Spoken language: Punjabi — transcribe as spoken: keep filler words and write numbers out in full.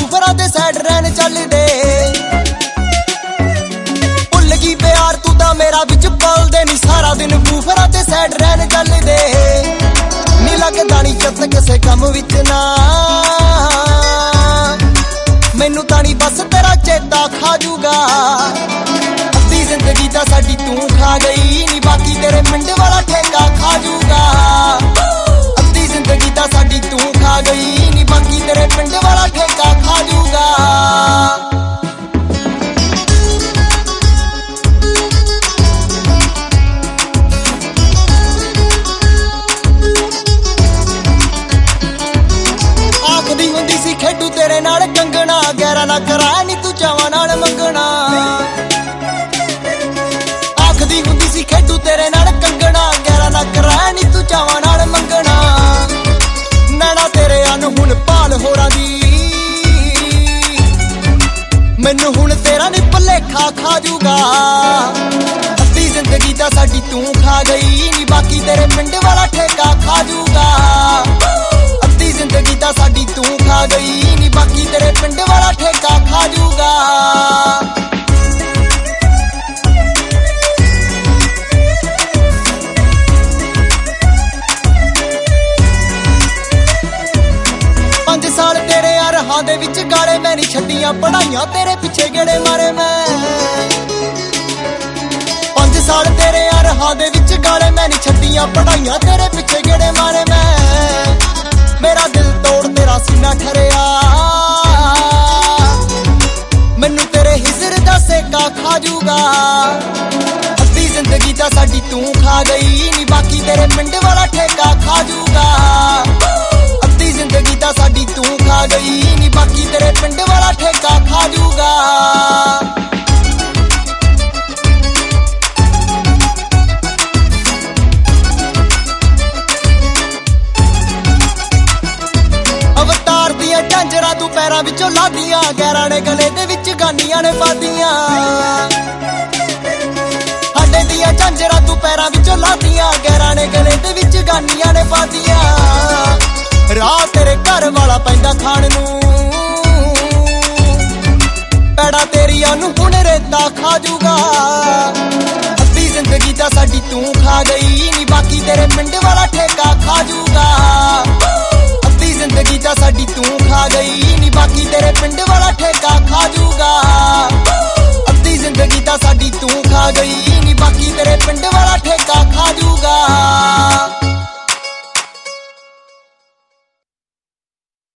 ਬੂਫਰਾਂ ਦੇ ਸਾਈਡ ਰਹਿਣ ਚੱਲਦੇ ਭੁੱਲ ਗਈ ਪਿਆਰ ਤੂੰ ਤਾਂ ਮੇਰਾ ਵਿੱਚ ਪਲਦੇ ਨੀ ਸਾਰਾ ਦਿਨ ਬੂਫਰਾਂ ਤੇ ਸਾਈਡ ਰਹਿਣ ਚੱਲਦੇ ਨੀ ਲੱਗਦਾ ਨੀ ਚਿੱਤ ਕਿਸੇ ਕੰਮ ਵਿੱਚ ਨਾ ਮੈਨੂੰ ਤਾਂ ਨੀ ਬਸ ਤੇਰਾ ਚੇਤਾ ਖਾ ਜੂਗਾ ਅੱਧੀ ਜ਼ਿੰਦਗੀ ਤਾਂ ਸਾਡੀ ਤੂੰ ਖਾ ਗਈ ਨੀ ਬਾਕੀ ਤੇਰੇ ਪਿੰਡ ਵਾਲਾ ਠੇਕਾ ਖਾ ਜੂਗਾ ਅੱਧੀ ਜ਼ਿੰਦਗੀ ਤਾਂ ਸਾਡੀ ਤੂੰ ਖਾ ਗਈ ਨੀ ਬਾਕੀ ਤੇਰੇ ਪਿੰਡ ਵਾਲਾ ਠੇਕਾ ਖਾ ਜੂਗਾ ਆਖਦੀ ਹੁੰਦੀ ਸੀ ਖੇਡੂ ਤੇਰੇ ਨਾਲ ਕੰਗਣਾ ਗੈਰਾ ਨਾ ਕਰਾ ਨੀ ਤੂੰ ਚਾਵਾਂ ਨਾਲ ਮੰਗਣਾ ਆਖਦੀ ਹੁੰਦੀ ਸੀ ਖੇਡੂ ਤੇਰੇ ਨਾਲ ਕੰਗਣਾ ਗੈਰਾ ਨਾ ਕਰਾ ਨੀ ਤੂੰ ਚਾਵਾਂ ਨਾਲ ਮੰਗਣਾ ਨੈਣਾ ਤੇਰੇ ਅਨ ਹੁਣ ਭਾਲ ਹੋਰਾਂ ਦੀ ਮੈਨੂੰ ਹੁਣ ਤੇਰਾ ਨੀ ਭੁਲੇਖਾ ਖਾ ਜੂਗਾ ਅੱਧੀ ਜ਼ਿੰਦਗੀ ਤਾਂ ਸਾਡੀ ਤੂੰ ਖਾ ਗਈ ਨੀ ਬਾਕੀ ਤੇਰੇ ਪਿੰਡ ਵਾਲਾ ਠੇਕਾ ਖਾ ਜੂਗਾ ਅੱਧੀ ਜ਼ਿੰਦਗੀ ਤਾਂ ਸਾਡੀ ਤੂੰ ਖਾ ਗਈ ਨੀ ਬਾਕੀ ਤੇਰੇ ਪਿੰਡ ਵਾਲਾ ਠੇਕਾ ਖਾ ਜੂਗਾ ਪੰਜ ਸਾਲ ਤੇਰੇ ਰਾਹਾਂ ਦੇ ਵਿੱਚ ਗਾਲੇ ਮੈਂ ਨਹੀਂ ਛੱਡੀਆਂ ਪੜਾਈਆਂ ਤੇਰੇ ਪਿੱਛੇ ਗੇੜੇ ਮਾਰੇ ਮੈਂ ਪੰਜ ਸਾਲ ਤੇਰੇ ਰਾਹਾਂ ਦੇ ਵਿੱਚ ਗਾਲੇ ਮੈਂ ਨਹੀਂ ਛੱਡੀਆਂ ਪੜਾਈਆਂ ਤੇਰੇ ਪਿੱਛੇ ਗੇੜੇ ਮਾਰੇ ਮੈਂ ਮੇਰਾ ਦਿਲ ਤੋੜ ਤੇਰਾ ਸੀਨਾ ਠਰਿਆ ਮੈਨੂੰ ਤੇਰੇ ਹਿਜਰ ਦਾ ਸੇਕਾ ਖਾ ਜੂਗਾ ਅੱਧੀ ਜ਼ਿੰਦਗੀ ਤਾਂ ਸਾਡੀ ਤੂੰ ਖਾ ਗਈ ਨੀ ਬਾਕੀ ਤੇਰੇ ਪਿੰਡ ਵਾਲਾ ਠੇਕਾ ਖਾ ਜੂਗਾ ਅੱਧੀ ਜ਼ਿੰਦਗੀ ਤਾਂ ਸਾਡੀ ਤੂੰ ਖਾ ਗਈ ਨੀ ਬਾਕੀ ਤੇਰੇ ਪਿੰਡ ਵਾਲਾ ਠੇਕਾ ਖਾ ਜੂਗਾ ਅਵਤਾਰ ਦੀਆਂ ਝਾਂਜਰਾਂ ਤੂੰ ਪੈਰਾਂ ਵਿੱਚੋਂ ਲਾਦੀਆਂ ਗੈਰਾਂ ਨੇ ਗਲੇ ਦੇ ਵਿੱਚ ਗਾਨੀਆਂ ਨੇ ਪਾਦੀਆਂ ਸਾਡੇ ਦੀਆਂ ਝਾਂਜਰਾਂ ਤੂੰ ਪੈਰਾਂ ਵਿੱਚੋਂ ਲਾਦੀਆਂ ਗੈਰਾਂ ਨੇ ਗਲੇ ਦੇ ਵਿੱਚ ਗਾਨੀਆਂ ਨੇ ਪਾਦੀਆਂ ਰਾਹ ਤੇਰੇ ਘਰ ਵਾਲਾ ਪੈਂਦਾ ਖਾਣ ਨੂੰ